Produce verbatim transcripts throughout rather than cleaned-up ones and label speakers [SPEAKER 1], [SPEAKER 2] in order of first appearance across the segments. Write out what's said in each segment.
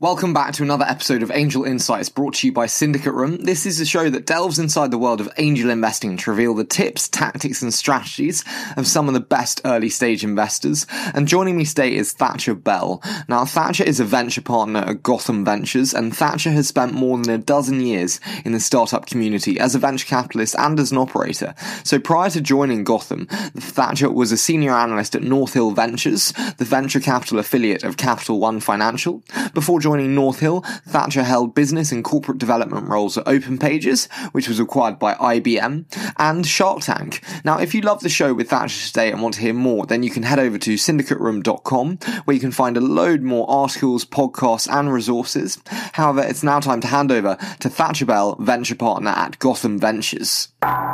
[SPEAKER 1] Welcome back to another episode of Angel Insights brought to you by Syndicate Room. This is a show that delves inside the world of angel investing to reveal the tips, tactics and strategies of some of the best early stage investors. And joining me today is Thatcher Bell. Now, Thatcher is a venture partner at Gotham Ventures, and Thatcher has spent more than a dozen years in the startup community as a venture capitalist and as an operator. So prior to joining Gotham, Thatcher was a senior analyst at North Hill Ventures, the venture capital affiliate of Capital One Financial. Before joining Joining North Hill, Thatcher held business and corporate development roles at OpenPages, which was acquired by I B M, and Shark Tank. Now, if you love the show with Thatcher today and want to hear more, then you can head over to syndicate room dot com, where you can find a load more articles, podcasts, and resources. However, it's now time to hand over to Thatcher Bell, venture partner at Gotham Ventures.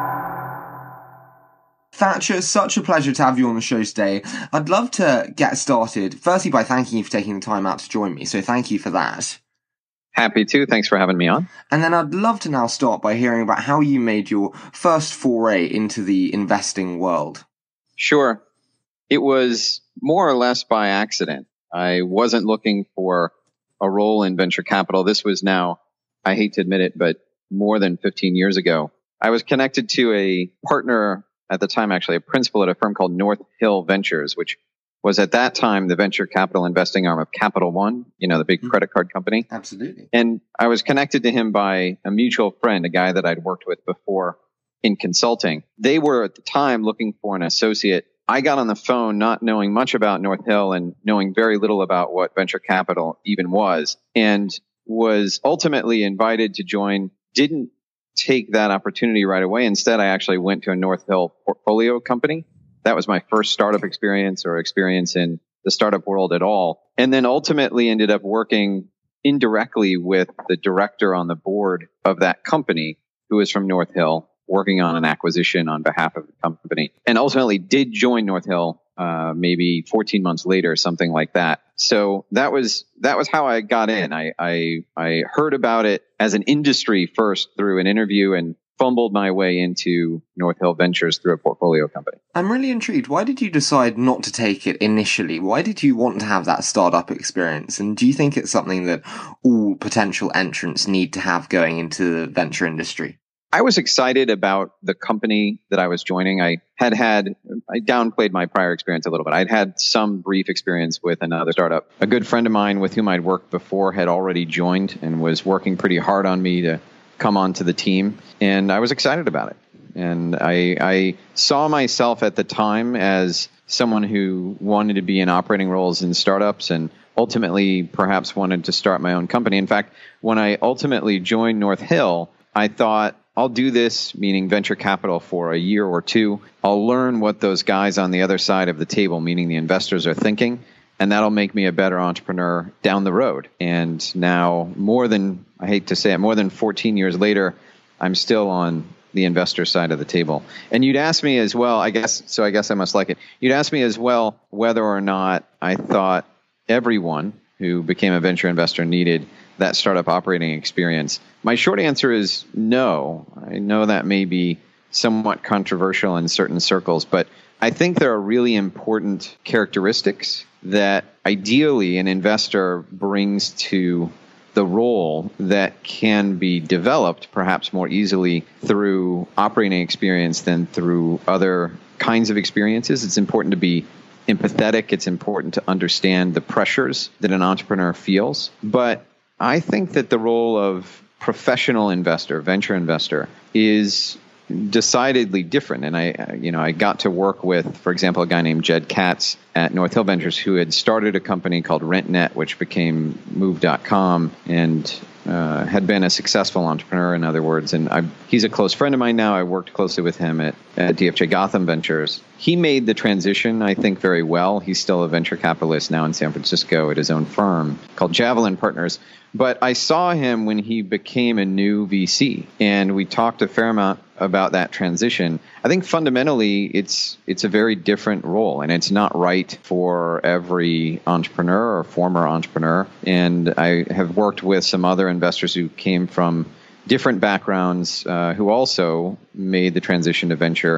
[SPEAKER 1] Thatcher, it's such a pleasure to have you on the show today. I'd love to get started, firstly, by thanking you for taking the time out to join me, so thank you for that.
[SPEAKER 2] Happy to. Thanks for having me on.
[SPEAKER 1] And then I'd love to now start by hearing about how you made your first foray into the investing world.
[SPEAKER 2] Sure. It was more or less by accident. I wasn't looking for a role in venture capital. This was now, I hate to admit it, but more than fifteen years ago. I was connected to a partner at the time, actually, a principal at a firm called North Hill Ventures, which was at that time the venture capital investing arm of Capital One, you know, the big mm-hmm. credit card company.
[SPEAKER 1] Absolutely.
[SPEAKER 2] And I was connected to him by a mutual friend, a guy that I'd worked with before in consulting. They were at the time looking for an associate. I got on the phone not knowing much about North Hill and knowing very little about what venture capital even was, and was ultimately invited to join. Didn't take that opportunity right away. Instead, I actually went to a North Hill portfolio company. That was my first startup experience or experience in the startup world at all. And then ultimately ended up working indirectly with the director on the board of that company, who was from North Hill, working on an acquisition on behalf of the company. And ultimately did join North Hill uh, maybe fourteen months later, something like that. So that was that was how I got in. I, I I heard about it as an industry first through an interview and fumbled my way into North Hill Ventures through a portfolio company.
[SPEAKER 1] I'm really intrigued. Why did you decide not to take it initially? Why did you want to have that startup experience? And do you think it's something that all potential entrants need to have going into the venture industry?
[SPEAKER 2] I was excited about the company that I was joining. I had had, I downplayed my prior experience a little bit. I'd had some brief experience with another startup. A good friend of mine with whom I'd worked before had already joined and was working pretty hard on me to come onto the team. And I was excited about it. And I, I saw myself at the time as someone who wanted to be in operating roles in startups and ultimately perhaps wanted to start my own company. In fact, when I ultimately joined North Hill, I thought, I'll do this, meaning venture capital, for a year or two. I'll learn what those guys on the other side of the table, meaning the investors, are thinking, and that'll make me a better entrepreneur down the road. And now, more than, I hate to say it, more than fourteen years later, I'm still on the investor side of the table. And you'd ask me as well, I guess, so I guess I must like it. You'd ask me as well whether or not I thought everyone who became a venture investor needed that startup operating experience. My short answer is no. I know that may be somewhat controversial in certain circles, but I think there are really important characteristics that ideally an investor brings to the role that can be developed perhaps more easily through operating experience than through other kinds of experiences. It's important to be empathetic. It's important to understand the pressures that an entrepreneur feels. But I think that the role of professional investor, venture investor, is decidedly different. And I, you know, I got to work with, for example, a guy named Jed Katz at North Hill Ventures, who had started a company called RentNet, which became Move dot com, and uh, had been a successful entrepreneur, in other words. And I, he's a close friend of mine now. I worked closely with him at, at D F J Gotham Ventures. He made the transition, I think, very well. He's still a venture capitalist now in San Francisco at his own firm called Javelin Partners. But I saw him when he became a new V C, and we talked a fair amount about that transition. I think fundamentally it's it's a very different role, and it's not right for every entrepreneur or former entrepreneur. And I have worked with some other investors who came from different backgrounds uh, who also made the transition to venture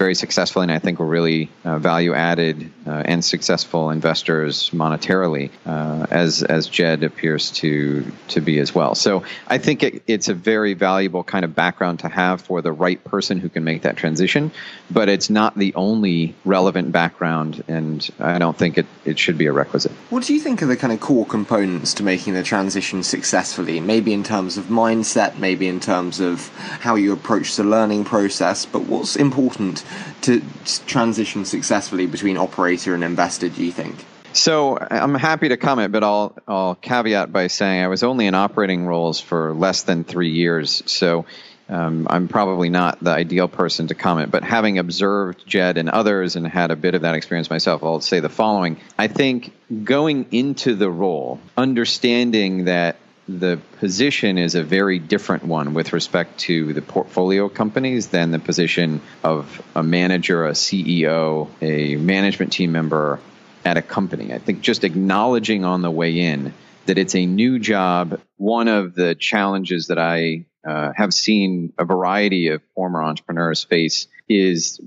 [SPEAKER 2] very successfully, and I think were really uh, value added uh, and successful investors monetarily, uh, as as Jed appears to to be as well. So I think it, it's a very valuable kind of background to have for the right person who can make that transition, but it's not the only relevant background, and I don't think it, it should be a requisite.
[SPEAKER 1] What do you think are the kind of core components to making the transition successfully? Maybe in terms of mindset, maybe in terms of how you approach the learning process, but what's important to transition successfully between operator and investor, do you think?
[SPEAKER 2] So I'm happy to comment, but I'll I'll caveat by saying I was only in operating roles for less than three years. So um, I'm probably not the ideal person to comment. But having observed Jed and others and had a bit of that experience myself, I'll say the following. I think going into the role, understanding that the position is a very different one with respect to the portfolio companies than the position of a manager, a C E O, a management team member at a company. I think just acknowledging on the way in that it's a new job. One of the challenges that I uh, have seen a variety of former entrepreneurs face is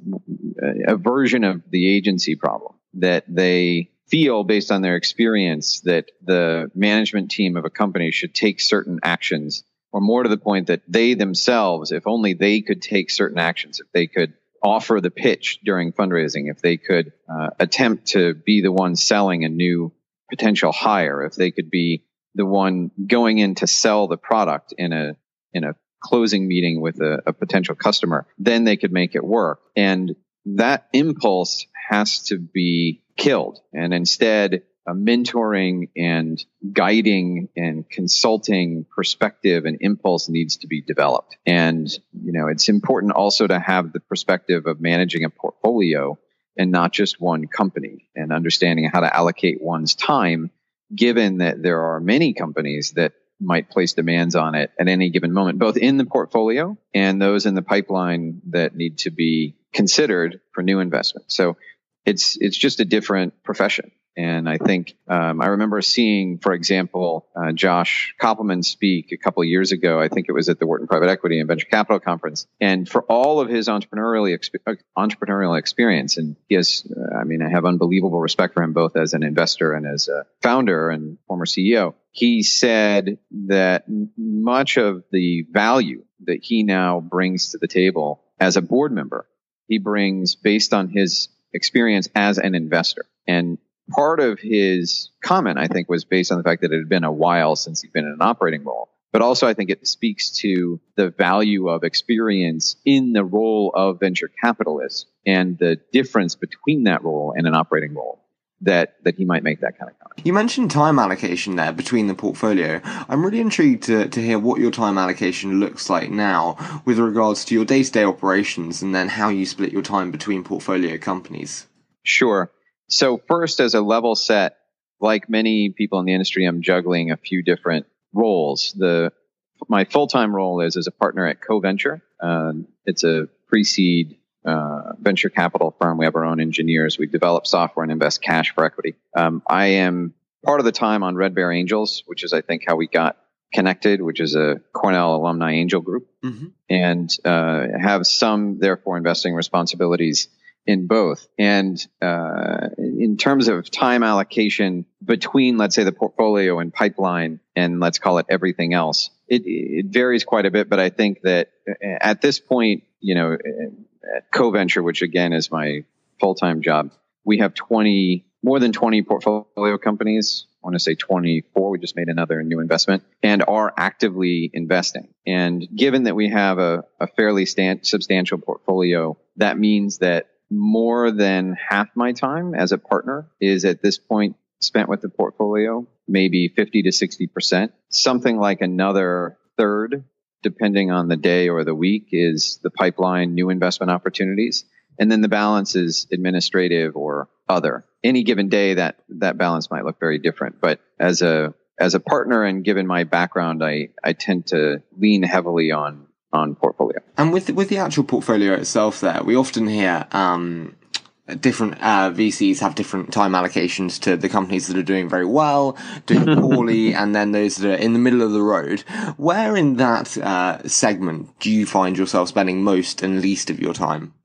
[SPEAKER 2] a version of the agency problem, that they feel based on their experience that the management team of a company should take certain actions, or more to the point that they themselves, if only they could take certain actions, if they could offer the pitch during fundraising, if they could uh, attempt to be the one selling a new potential hire, if they could be the one going in to sell the product in a in a closing meeting with a, a potential customer, then they could make it work. And that impulse has to be killed. And instead, a mentoring and guiding and consulting perspective and impulse needs to be developed. And, you know, it's important also to have the perspective of managing a portfolio and not just one company, and understanding how to allocate one's time, given that there are many companies that might place demands on it at any given moment, both in the portfolio and those in the pipeline that need to be considered for new investment. So it's it's just a different profession. And I think um, I remember seeing, for example, uh, Josh Koppelman speak a couple of years ago. I think it was at the Wharton Private Equity and Venture Capital Conference. And for all of his entrepreneurial exp- entrepreneurial experience, and he has, uh, I mean, I have unbelievable respect for him both as an investor and as a founder and former C E O. He said that much of the value that he now brings to the table as a board member, he brings based on his experience as an investor. And part of his comment, I think, was based on the fact that it had been a while since he'd been in an operating role. But also, I think it speaks to the value of experience in the role of venture capitalist and the difference between that role and an operating role, that that he might make that kind of comment.
[SPEAKER 1] You mentioned time allocation there between the portfolio. I'm really intrigued to, to hear what your time allocation looks like now with regards to your day-to-day operations, and then how you split your time between portfolio companies.
[SPEAKER 2] Sure. So first, as a level set, like many people in the industry, I'm juggling a few different roles. The my full-time role is as a partner at CoVenture. Uh, it's a pre-seed uh, venture capital firm. We have our own engineers. We develop software and invest cash for equity. Um, I am part of the time on Red Bear Angels, which is, I think, how we got connected, which is a Cornell alumni angel group, mm-hmm. and uh, have some, therefore, investing responsibilities in both. And uh, in terms of time allocation between, let's say, the portfolio and pipeline, and let's call it everything else, it, it varies quite a bit. But I think that at this point, you know, at CoVenture, which again is my full-time job, we have twenty, more than twenty portfolio companies. I want to say twenty-four. We just made another new investment and are actively investing. And given that we have a, a fairly stand, substantial portfolio, that means that more than half my time as a partner is at this point spent with the portfolio, maybe fifty to sixty percent. Something like another third, depending on the day or the week, is the pipeline, new investment opportunities. And then the balance is administrative or other. Any given day, that, that balance might look very different. But as a as a partner, and given my background, I, I tend to lean heavily on on portfolio.
[SPEAKER 1] And with with the actual portfolio itself there, we often hear um, different uh, V Cs have different time allocations to the companies that are doing very well, doing poorly, and then those that are in the middle of the road. Where in that uh, segment do you find yourself spending most and least of your time?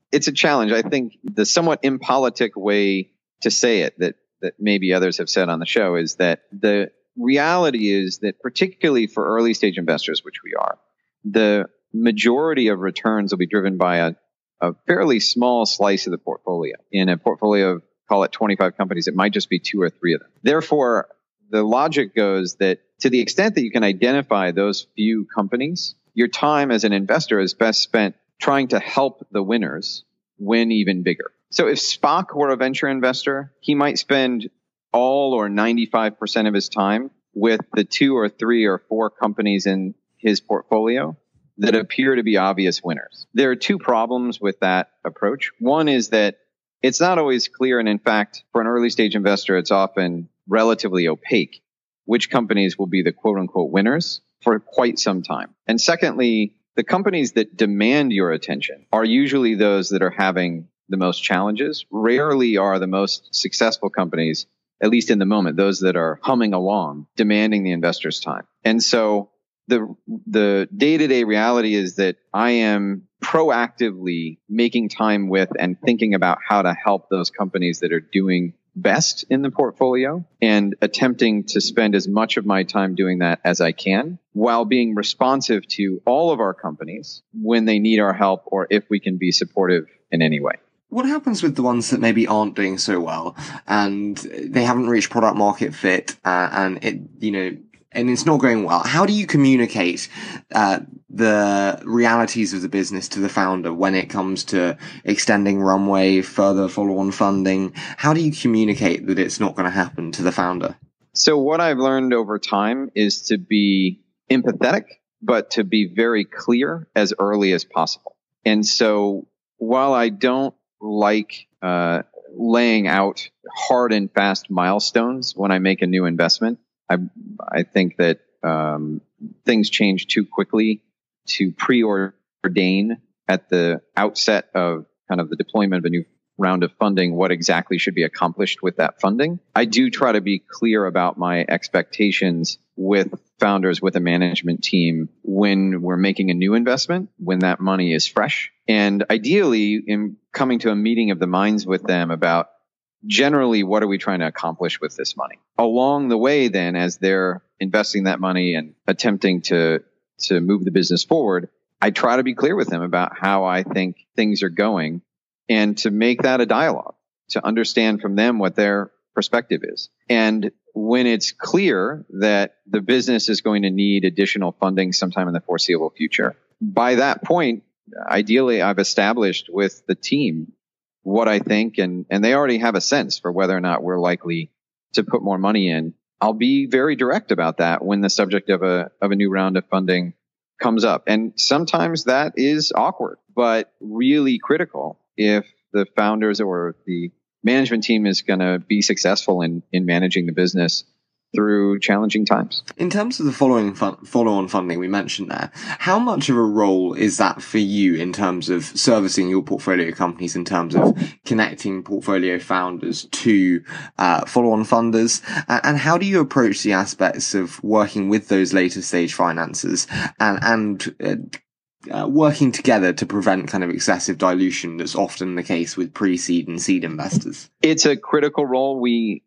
[SPEAKER 2] it's a challenge. I think the somewhat impolitic way to say it that, that maybe others have said on the show is that the reality is that particularly for early stage investors, which we are, the majority of returns will be driven by a, a fairly small slice of the portfolio. In a portfolio of, call it twenty-five companies, it might just be two or three of them. Therefore, the logic goes that to the extent that you can identify those few companies, your time as an investor is best spent trying to help the winners win even bigger. So if Spock were a venture investor, he might spend all or ninety-five percent of his time with the two or three or four companies in his portfolio that appear to be obvious winners. There are two problems with that approach. One is that it's not always clear, and in fact, for an early stage investor, it's often relatively opaque which companies will be the quote unquote winners for quite some time. And secondly, the companies that demand your attention are usually those that are having the most challenges. Rarely are the most successful companies, at least in the moment, those that are humming along, demanding the investor's time. And so the the day-to-day reality is that I am proactively making time with and thinking about how to help those companies that are doing best in the portfolio and attempting to spend as much of my time doing that as I can while being responsive to all of our companies when they need our help or if we can be supportive in any way.
[SPEAKER 1] What happens with the ones that maybe aren't doing so well and they haven't reached product market fit uh, and it, you know, and it's not going well? How do you communicate uh, the realities of the business to the founder when it comes to extending runway, further follow-on funding? How do you communicate that it's not going to happen to the founder?
[SPEAKER 2] So what I've learned over time is to be empathetic, but to be very clear as early as possible. And so while I don't like uh, laying out hard and fast milestones when I make a new investment, I, I think that um, things change too quickly to preordain at the outset of kind of the deployment of a new round of funding what exactly should be accomplished with that funding. I do try to be clear about my expectations with founders, with a management team when we're making a new investment, when that money is fresh. And ideally, in coming to a meeting of the minds with them about generally, what are we trying to accomplish with this money? Along the way, then, as they're investing that money and attempting to to move the business forward, I try to be clear with them about how I think things are going and to make that a dialogue, to understand from them what their perspective is. And when it's clear that the business is going to need additional funding sometime in the foreseeable future, by that point, ideally, I've established with the team what I think, and, and they already have a sense for whether or not we're likely to put more money in. I'll be very direct about that when the subject of a of a new round of funding comes up. And sometimes that is awkward, but really critical if the founders or the management team is going to be successful in, in managing the business through challenging times.
[SPEAKER 1] In terms of the following fun- follow-on funding we mentioned there, how much of a role is that for you in terms of servicing your portfolio companies, in terms of connecting portfolio founders to uh, follow-on funders? Uh, and how do you approach the aspects of working with those later stage financiers and, and uh, uh, working together to prevent kind of excessive dilution that's often the case with pre-seed and seed investors?
[SPEAKER 2] It's a critical role. We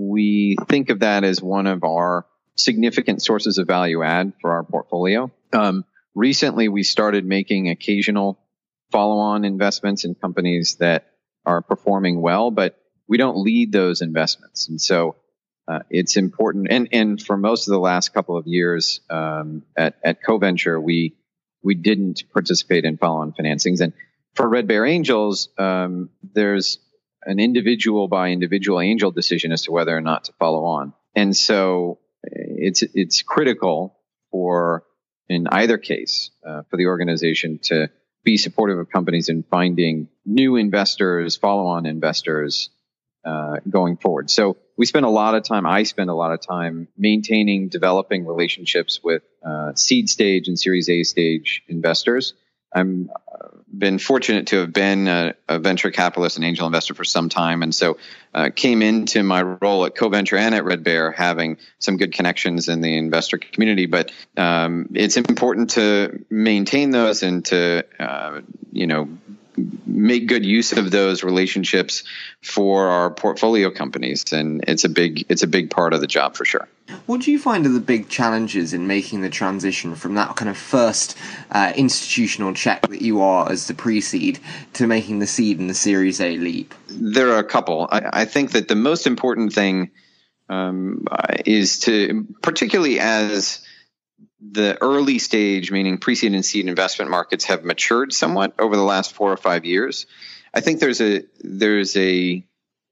[SPEAKER 2] We think of that as one of our significant sources of value add for our portfolio. Um, recently, we started making occasional follow-on investments in companies that are performing well, but we don't lead those investments. And so uh, it's important. And, and for most of the last couple of years um, at, at CoVenture, we we didn't participate in follow-on financings. And for Red Bear Angels, um, there's an individual by individual angel decision as to whether or not to follow on. And so it's it's critical for, in either case, uh, for the organization to be supportive of companies in finding new investors, follow-on investors uh, going forward. So we spend a lot of time, I spend a lot of time maintaining, developing relationships with uh, seed stage and Series A stage investors. I'm uh, been fortunate to have been a, a venture capitalist and angel investor for some time. And so uh, came into my role at CoVenture and at Red Bear having some good connections in the investor community. But um, it's important to maintain those and to, uh, you know, make good use of those relationships for our portfolio companies. And it's a big, it's a big part of the job for sure.
[SPEAKER 1] What do you find are the big challenges in making the transition from that kind of first uh, institutional check that you are as the pre-seed to making the seed and the Series A leap?
[SPEAKER 2] There are a couple. I, I think that the most important thing um, is to, particularly as the early stage, meaning pre-seed and seed investment markets have matured somewhat over the last four or five years. I think there's a there's a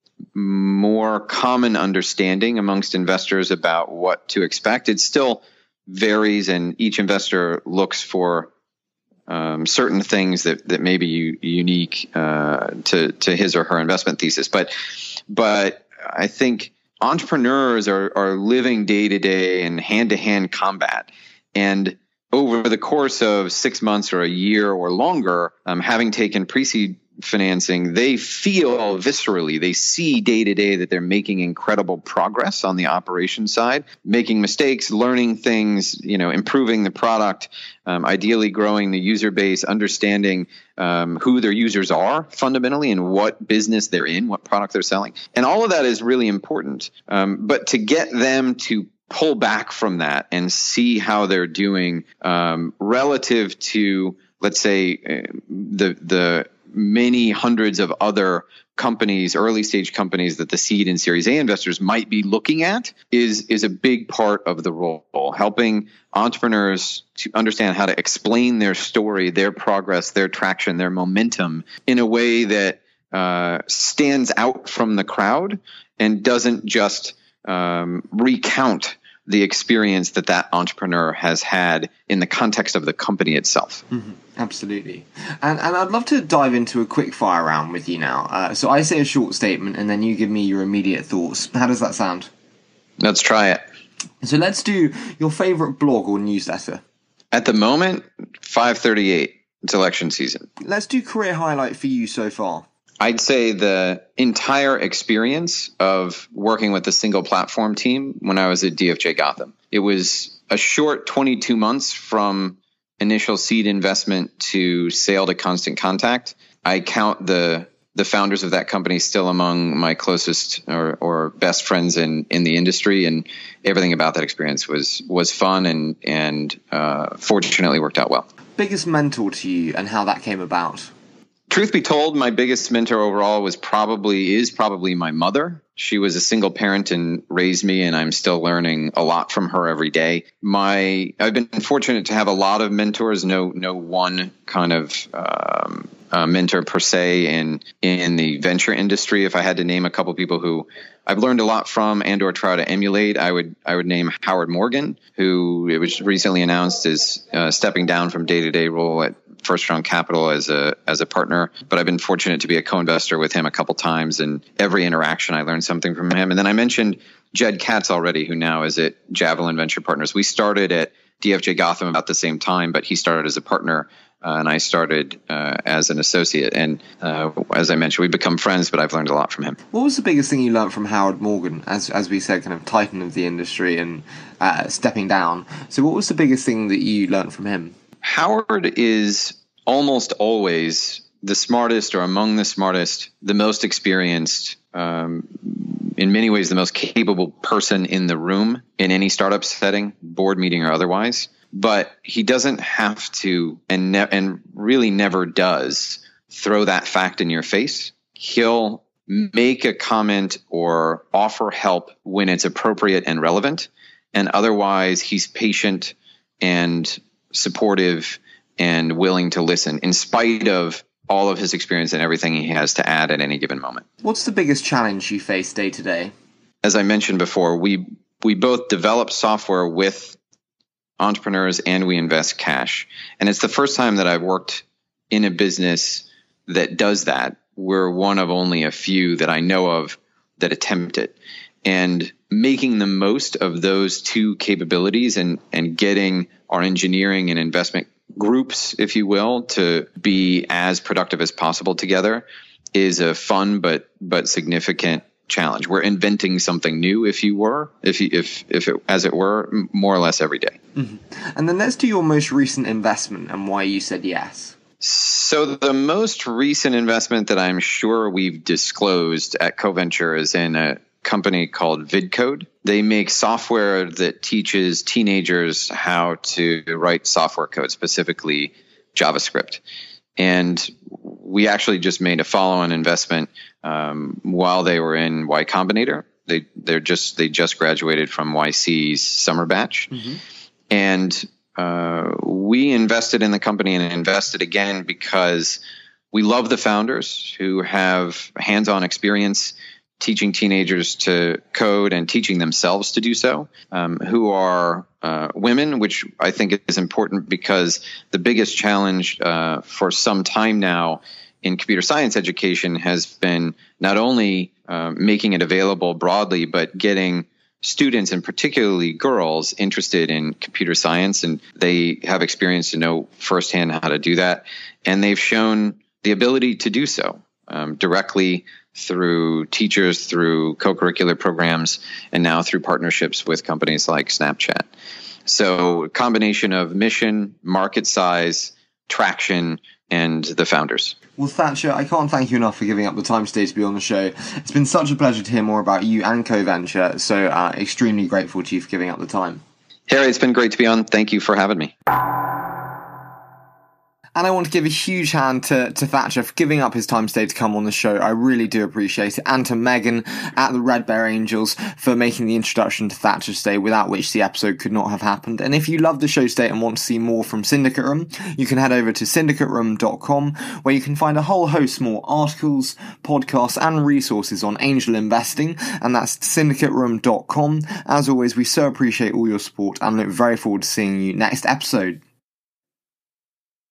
[SPEAKER 2] more common understanding amongst investors about what to expect. It still varies, and each investor looks for um, certain things that that may be u- unique uh, to to his or her investment thesis. But but I think entrepreneurs are are living day to day and hand to hand combat. And over the course of six months or a year or longer, um, having taken pre-seed financing, they feel viscerally, they see day to day that they're making incredible progress on the operations side, making mistakes, learning things, you know, improving the product, um, ideally growing the user base, understanding um, who their users are fundamentally and what business they're in, what product they're selling. And all of that is really important. Um, but to get them to pull back from that and see how they're doing um, relative to, let's say, uh, the the many hundreds of other companies, early stage companies that the seed and Series A investors might be looking at is is a big part of the role, helping entrepreneurs to understand how to explain their story, their progress, their traction, their momentum in a way that uh, stands out from the crowd and doesn't just um, recount the experience that that entrepreneur has had in the context of the company itself.
[SPEAKER 1] Mm-hmm. Absolutely. And and I'd love to dive into a quick fire round with you now. Uh, so I say a short statement and then you give me your immediate thoughts. How does that sound?
[SPEAKER 2] Let's try it.
[SPEAKER 1] So let's do your favorite blog or newsletter.
[SPEAKER 2] At the moment, five thirty-eight. It's election season.
[SPEAKER 1] Let's do career highlight for you so far.
[SPEAKER 2] I'd say the entire experience of working with a single platform team when I was at D F J Gotham. It was a short twenty-two months from initial seed investment to sale to Constant Contact. I count the the founders of that company still among my closest or, or best friends in, in the industry, and everything about that experience was was fun and and uh, fortunately worked out well.
[SPEAKER 1] Biggest mentor to you and how that came about?
[SPEAKER 2] Truth be told, my biggest mentor overall was probably is probably my mother. She was a single parent and raised me, and I'm still learning a lot from her every day. My I've been fortunate to have a lot of mentors. No, no one kind of um, uh, mentor per se in in the venture industry. If I had to name a couple people who I've learned a lot from and or try to emulate, I would I would name Howard Morgan, who it was recently announced is uh, stepping down from day-to-day role at First Round Capital as a as a partner, but I've been fortunate to be a co-investor with him a couple times, and every interaction I learned something from him. And then I mentioned Jed Katz already, who now is at Javelin Venture Partners. We started at D F J Gotham about the same time, but he started as a partner uh, and I started uh, as an associate. And uh, as I mentioned, we've become friends, but I've learned a lot from him.
[SPEAKER 1] What was the biggest thing you learned from Howard Morgan, as as we said, kind of titan of the industry and uh, stepping down? So what was the biggest thing that you learned from him?
[SPEAKER 2] Howard is almost always the smartest or among the smartest, the most experienced, um, in many ways, the most capable person in the room in any startup setting, board meeting or otherwise. But he doesn't have to, and ne- and really never does, throw that fact in your face. He'll make a comment or offer help when it's appropriate and relevant. And otherwise, he's patient and supportive and willing to listen in spite of all of his experience and everything he has to add at any given moment.
[SPEAKER 1] What's the biggest challenge you face day to day?
[SPEAKER 2] As I mentioned before, we we both develop software with entrepreneurs and we invest cash. And it's the first time that I've worked in a business that does that. We're one of only a few that I know of that attempt it. And making the most of those two capabilities and, and getting our engineering and investment groups, if you will, to be as productive as possible together is a fun but but significant challenge. We're inventing something new, if you were, if you, if if it, as it were, more or less every day.
[SPEAKER 1] Mm-hmm. And then let's do your most recent investment and why you said yes.
[SPEAKER 2] So the most recent investment that I'm sure we've disclosed at CoVenture is in a company called VidCode. They make software that teaches teenagers how to write software code, specifically JavaScript. And we actually just made a follow-on investment um, while they were in Y Combinator. They they're just they just graduated from Y C's summer batch, mm-hmm. and uh, we invested in the company and invested again because we love the founders who have hands-on experience teaching teenagers to code and teaching themselves to do so, um, who are uh, women, which I think is important because the biggest challenge uh, for some time now in computer science education has been not only uh, making it available broadly, but getting students, and particularly girls, interested in computer science. And they have experience to know firsthand how to do that. And they've shown the ability to do so um, directly through teachers, through co-curricular programs, and now through partnerships with companies like Snapchat. So a combination of mission, market size, traction, and the founders.
[SPEAKER 1] Well, Thatcher, I can't thank you enough for giving up the time today to be on the show. It's been such a pleasure to hear more about you and CoVenture, so uh, extremely grateful to you for giving up the time.
[SPEAKER 2] Harry, it's been great to be on. Thank you for having me.
[SPEAKER 1] And I want to give a huge hand to, to Thatcher for giving up his time today to come on the show. I really do appreciate it. And to Megan at the Red Bear Angels for making the introduction to Thatcher today, without which the episode could not have happened. And if you love the show today and want to see more from Syndicate Room, you can head over to syndicate room dot com, where you can find a whole host more articles, podcasts, and resources on angel investing. And that's syndicate room dot com. As always, we so appreciate all your support and look very forward to seeing you next episode.